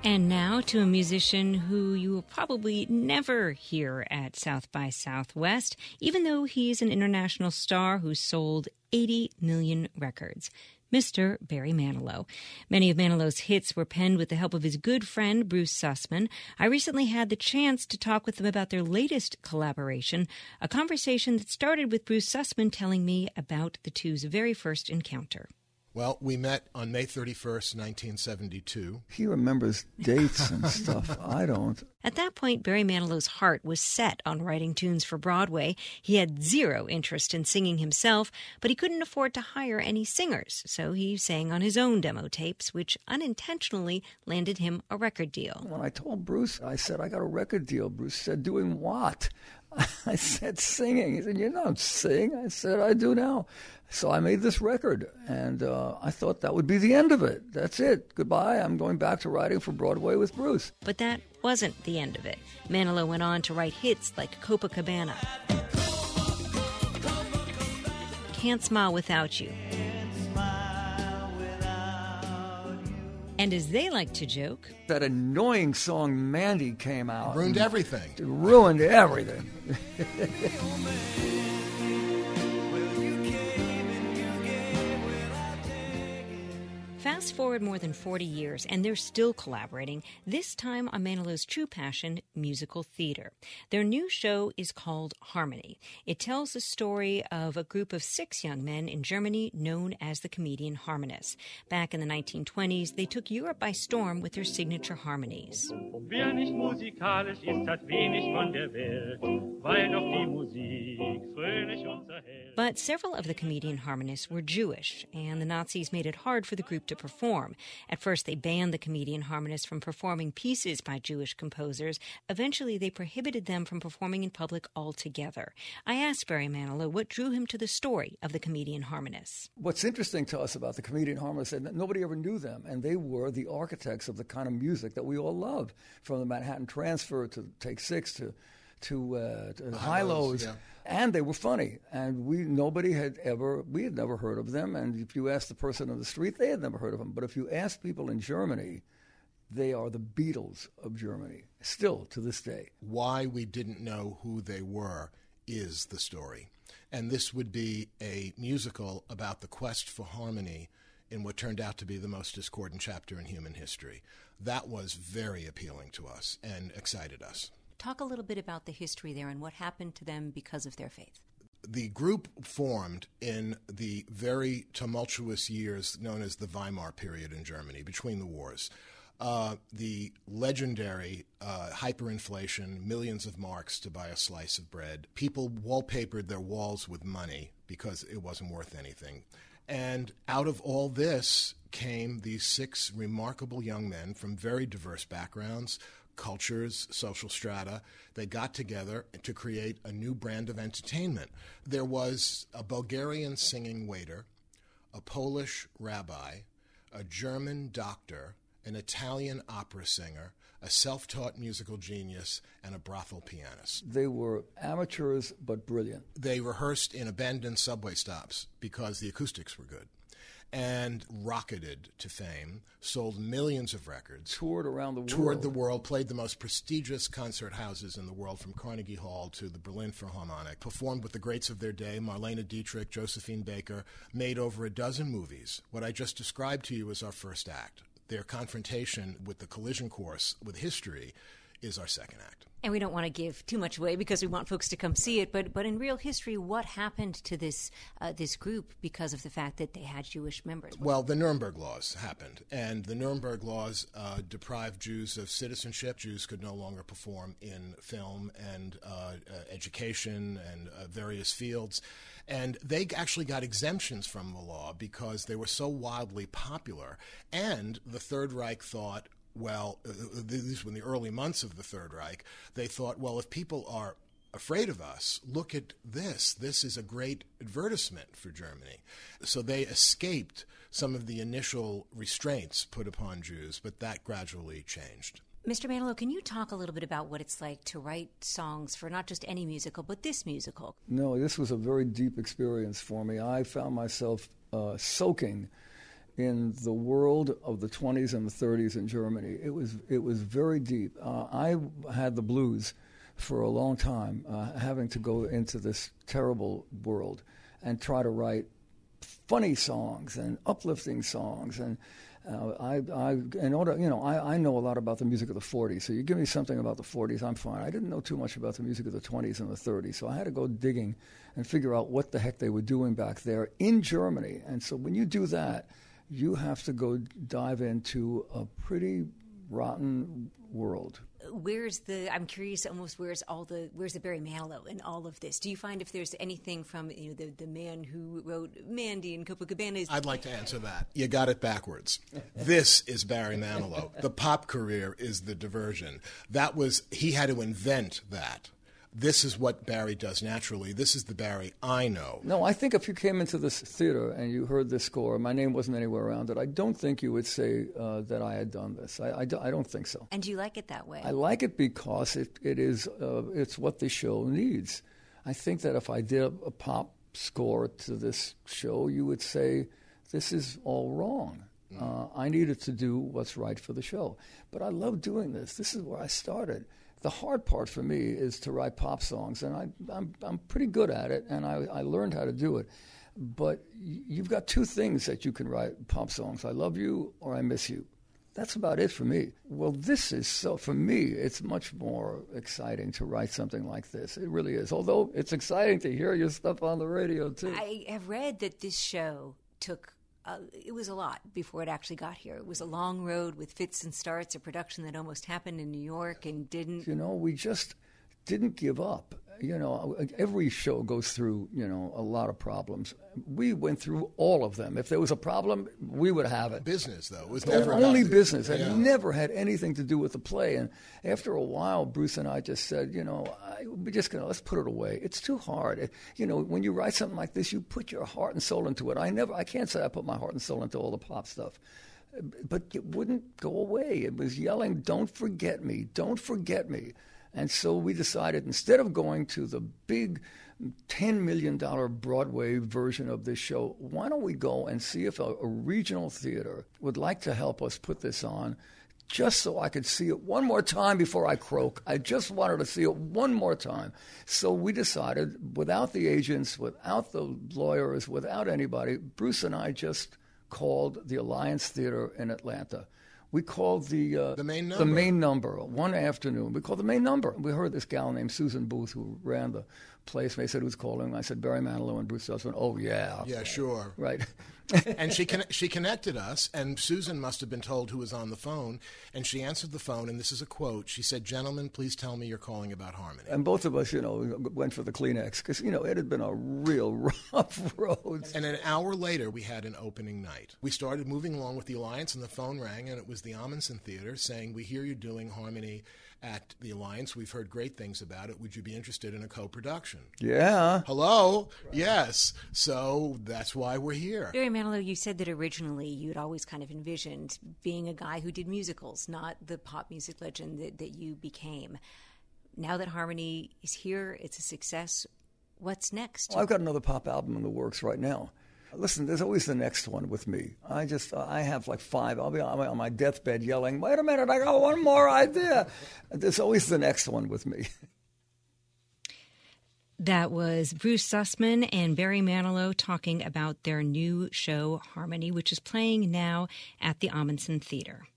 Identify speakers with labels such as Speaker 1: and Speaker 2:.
Speaker 1: And now to a musician who you will probably never hear at South by Southwest, even though he's an international star who's sold 80 million records. Mr. Barry Manilow. Many of Manilow's hits were penned with the help of his good friend, Bruce Sussman. I recently had the chance to talk with them about their latest collaboration, a conversation that started with Bruce Sussman telling me about the two's very first encounter.
Speaker 2: Well, we met on May 31st, 1972.
Speaker 3: He remembers dates and stuff. I don't.
Speaker 1: At that point, Barry Manilow's heart was set on writing tunes for Broadway. He had zero interest in singing himself, but he couldn't afford to hire any singers, so he sang on his own demo tapes, which unintentionally landed him a record deal.
Speaker 3: When I told Bruce, I said, I got a record deal. Bruce said, doing what? I said, singing. He said, you don't sing. I said, I do now. So I made this record, and I thought that would be the end of it. That's it. Goodbye. I'm going back to writing for Broadway with Bruce.
Speaker 1: But that wasn't the end of it. Manilow went on to write hits like Copacabana, Can't Smile Without You, and as they like to joke,
Speaker 3: that annoying song Mandy came out.
Speaker 2: Ruined everything.
Speaker 3: It ruined everything.
Speaker 1: Fast forward more than 40 years, and they're still collaborating, this time on Manilow's true passion, musical theater. Their new show is called Harmony. It tells the story of a group of 6 young men in Germany known as the Comedian Harmonists. Back in the 1920s, they took Europe by storm with their signature harmonies.
Speaker 4: Wer nicht musikalisch ist, hat wenig von der Welt, weil doch die Musik fröhlich uns erhält.
Speaker 1: But several of the Comedian Harmonists were Jewish, and the Nazis made it hard for the group to perform. At first, they banned the Comedian Harmonists from performing pieces by Jewish composers. Eventually, they prohibited them from performing in public altogether. I asked Barry Manilow what drew him to the story of the Comedian Harmonists.
Speaker 3: What's interesting to us about the Comedian Harmonists is that nobody ever knew them, and they were the architects of the kind of music that we all love, from the Manhattan Transfer to Take Six to High-Lows.
Speaker 2: Yeah.
Speaker 3: And they were funny, and we had never heard of them. And if you asked the person on the street, they had never heard of them. But if you ask people in Germany, they are the Beatles of Germany, still to this day.
Speaker 2: Why we didn't know who they were is the story. And this would be a musical about the quest for harmony in what turned out to be the most discordant chapter in human history. That was very appealing to us and excited us.
Speaker 1: Talk a little bit about the history there and what happened to them because of their faith.
Speaker 2: The group formed in the very tumultuous years known as the Weimar period in Germany, between the wars. The legendary hyperinflation, millions of marks to buy a slice of bread. People wallpapered their walls with money because it wasn't worth anything. And out of all this came these 6 remarkable young men from very diverse backgrounds, cultures, social strata. They got together to create a new brand of entertainment. There was a Bulgarian singing waiter, a Polish rabbi, a German doctor, an Italian opera singer, a self-taught musical genius, and a brothel pianist.
Speaker 3: They were amateurs but brilliant.
Speaker 2: They rehearsed in abandoned subway stops because the acoustics were good, and rocketed to fame, sold millions of records.
Speaker 3: Toured around the world.
Speaker 2: Toured the world, played the most prestigious concert houses in the world, from Carnegie Hall to the Berlin Philharmonic, performed with the greats of their day, Marlene Dietrich, Josephine Baker, made over a dozen movies. What I just described to you is our first act. Their confrontation with the collision course with history is our second act.
Speaker 1: And we don't want to give too much away because we want folks to come see it, but in real history, what happened to this group because of the fact that they had Jewish members?
Speaker 2: Well, the Nuremberg Laws happened, and the Nuremberg Laws deprived Jews of citizenship. Jews could no longer perform in film and education and various fields. And they actually got exemptions from the law because they were so wildly popular. And the Third Reich thought, well, at least in the early months of the Third Reich, they thought, well, if people are afraid of us, look at this. This is a great advertisement for Germany. So they escaped some of the initial restraints put upon Jews, but that gradually changed.
Speaker 1: Mr. Manilow, can you talk a little bit about what it's like to write songs for not just any musical, but this musical?
Speaker 3: No, this was a very deep experience for me. I found myself soaking in the world of the 20s and the 30s in Germany. It was very deep. I had the blues for a long time, having to go into this terrible world and try to write funny songs and uplifting songs. And I know a lot about the music of the 40s. So you give me something about the 40s, I'm fine. I didn't know too much about the music of the 20s and the 30s. So I had to go digging and figure out what the heck they were doing back there in Germany. And so when you do that, you have to go dive into a pretty rotten world.
Speaker 1: I'm curious almost where's the Barry Manilow in all of this? Do you find if there's anything from the man who wrote Mandy and Copacabana?
Speaker 2: I'd like to answer that. You got it backwards. This is Barry Manilow. The pop career is the diversion. He had to invent that. This is what Barry does naturally. This is the Barry I know.
Speaker 3: No, I think if you came into this theater and you heard this score, my name wasn't anywhere around it, I don't think you would say that I had done this. I don't think so.
Speaker 1: And do you like it that way?
Speaker 3: I like it because it's what the show needs. I think that if I did a pop score to this show, you would say, this is all wrong. I needed to do what's right for the show. But I love doing this. This is where I started. The hard part for me is to write pop songs, and I'm pretty good at it, and I learned how to do it. But you've got two things that you can write pop songs: I love you or I miss you. That's about it for me. Well, for me, it's much more exciting to write something like this. It really is. Although it's exciting to hear your stuff on the radio, too.
Speaker 1: I have read that this show took it was a lot before it actually got here. It was a long road with fits and starts, a production that almost happened in New York and didn't.
Speaker 3: We just didn't give up. Every show goes through, a lot of problems. We went through all of them. If there was a problem, we would have it.
Speaker 2: Business, though. It was never
Speaker 3: only business. It never had anything to do with the play. And after a while, Bruce and I just said, we're just going to, let's put it away. It's too hard. When you write something like this, you put your heart and soul into it. I can't say I put my heart and soul into all the pop stuff. But it wouldn't go away. It was yelling, don't forget me, don't forget me. And so we decided, instead of going to the big $10 million Broadway version of this show, why don't we go and see if a regional theater would like to help us put this on, just so I could see it one more time before I croak. I just wanted to see it one more time. So we decided, without the agents, without the lawyers, without anybody, Bruce and I just called the Alliance Theater in Atlanta. We called the main number one afternoon. We called the main number. We heard this gal named Susan Booth, who ran the place. They said, who's calling? I said, Barry Manilow. And Bruce Sussman. Oh, yeah.
Speaker 2: Yeah, sure.
Speaker 3: Right.
Speaker 2: And she connected us, and Susan must have been told who was on the phone, and she answered the phone, and this is a quote. She said, "Gentlemen, please tell me you're calling about Harmony."
Speaker 3: And both of us, went for the Kleenex, because, it had been a real rough road.
Speaker 2: And an hour later, we had an opening night. We started moving along with the Alliance, and the phone rang, and it was the Amundsen Theater saying, "We hear you're doing Harmony at the Alliance. We've heard great things about it. Would you be interested in a co-production?"
Speaker 3: Yeah.
Speaker 2: Hello? Right. Yes. So that's why we're here.
Speaker 1: Barry Manilow, you said that originally you'd always kind of envisioned being a guy who did musicals, not the pop music legend that you became. Now that Harmony is here, it's a success, what's next?
Speaker 3: Well, I've got another pop album in the works right now. Listen, there's always the next one with me. I have like 5. I'll be on my deathbed yelling, wait a minute, I got one more idea. There's always the next one with me.
Speaker 1: That was Bruce Sussman and Barry Manilow talking about their new show, Harmony, which is playing now at the Amundsen Theater.